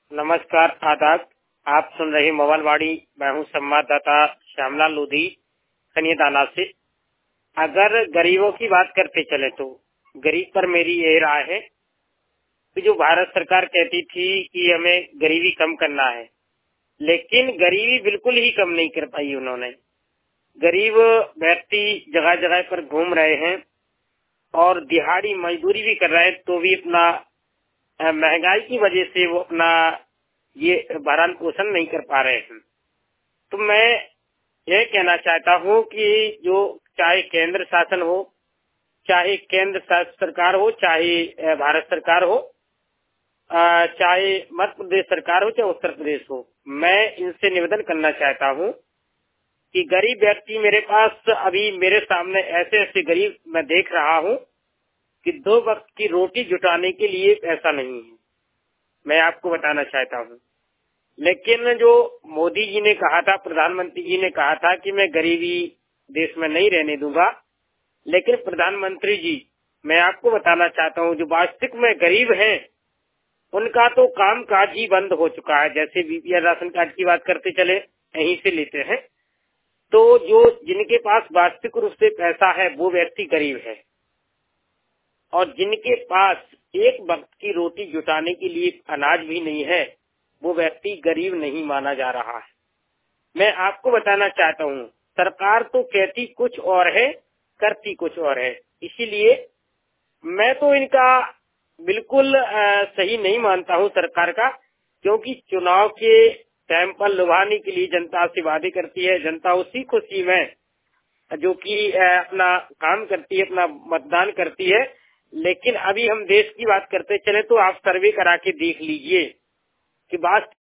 नमस्कार, आदाब। आप सुन रहे मोबाइलवाड़ी। मैं हूँ संवाददाता श्यामलाल लोधी खनियादाना से। अगर गरीबों की बात करते चले तो गरीब पर मेरी यही राय है कि जो भारत सरकार कहती थी कि हमें गरीबी कम करना है, लेकिन गरीबी बिल्कुल ही कम नहीं कर पाई उन्होंने। गरीब व्यक्ति जगह जगह पर घूम रहे हैं और दिहाड़ी मजदूरी भी कर रहे हैं, तो भी अपना महंगाई की वजह से वो अपना ये भरण पोषण नहीं कर पा रहे हैं। तो मैं ये कहना चाहता हूँ कि जो चाहे केंद्र शासन हो, चाहे केंद्र शासित सरकार हो, चाहे भारत सरकार हो, चाहे मध्य प्रदेश सरकार हो, चाहे उत्तर प्रदेश हो, मैं इनसे निवेदन करना चाहता हूँ कि गरीब व्यक्ति मेरे पास अभी मेरे सामने ऐसे ऐसे गरीब मैं देख रहा हूँ कि 2 वक्त की रोटी जुटाने के लिए पैसा नहीं है। मैं आपको बताना चाहता हूँ, लेकिन जो मोदी जी ने कहा था, प्रधानमंत्री जी ने कहा था कि मैं गरीबी देश में नहीं रहने दूंगा, लेकिन प्रधानमंत्री जी, मैं आपको बताना चाहता हूँ जो वास्तविक में गरीब हैं उनका तो काम काज ही बंद हो चुका है। जैसे बीपीएल राशन कार्ड की बात करते चले, यहीं से लेते हैं, तो जो जिनके पास वास्तविक रूप से पैसा है वो व्यक्ति गरीब है, और जिनके पास एक वक्त की रोटी जुटाने के लिए अनाज भी नहीं है वो व्यक्ति गरीब नहीं माना जा रहा है। मैं आपको बताना चाहता हूँ, सरकार तो कहती कुछ और है, करती कुछ और है। इसीलिए मैं तो इनका बिल्कुल सही नहीं मानता हूँ सरकार का, क्योंकि चुनाव के टाइम पर लुभाने के लिए जनता से वादे करती है, जनता उसी खुशी में जो कि अपना काम करती है, अपना मतदान करती है। लेकिन अभी हम देश की बात करते चले तो आप सर्वे करा के देख लीजिए कि